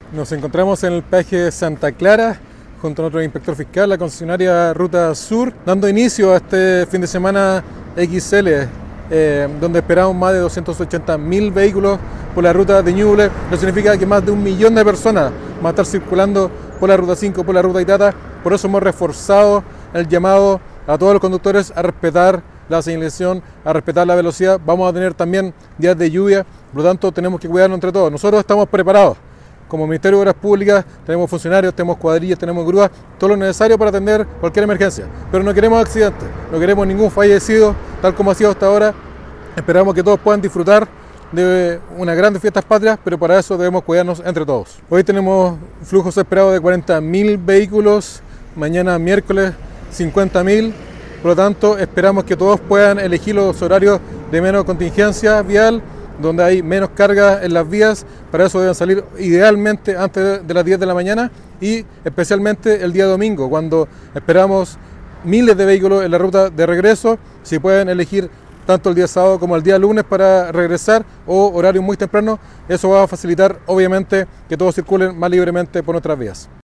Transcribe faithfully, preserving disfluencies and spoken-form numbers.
Nos encontramos en el peaje de Santa Clara junto a otro inspector fiscal, la concesionaria Ruta Sur, dando inicio a este fin de semana equis ele, eh, donde esperamos más de doscientos ochenta mil vehículos por la ruta de Ñuble. Eso significa que más de un millón de personas van a estar circulando por la Ruta cinco, por la Ruta Itata. Por eso hemos reforzado el llamado a todos los conductores a respetar la señalización, a respetar la velocidad. Vamos a tener también días de lluvia, por lo tanto tenemos que cuidarnos entre todos. Nosotros estamos preparados. Como Ministerio de Obras Públicas tenemos funcionarios, tenemos cuadrillas, tenemos grúas, todo lo necesario para atender cualquier emergencia. Pero no queremos accidentes, no queremos ningún fallecido, tal como ha sido hasta ahora. Esperamos que todos puedan disfrutar de unas grandes fiestas patrias, pero para eso debemos cuidarnos entre todos. Hoy tenemos flujos esperados de cuarenta mil vehículos, mañana miércoles cincuenta mil, por lo tanto esperamos que todos puedan elegir los horarios de menos contingencia vial, donde hay menos carga en las vías. Para eso deben salir idealmente antes de las diez de la mañana y especialmente el día domingo, cuando esperamos miles de vehículos en la ruta de regreso. Si pueden elegir tanto el día sábado como el día lunes para regresar o horarios muy tempranos, eso va a facilitar obviamente que todos circulen más libremente por nuestras vías.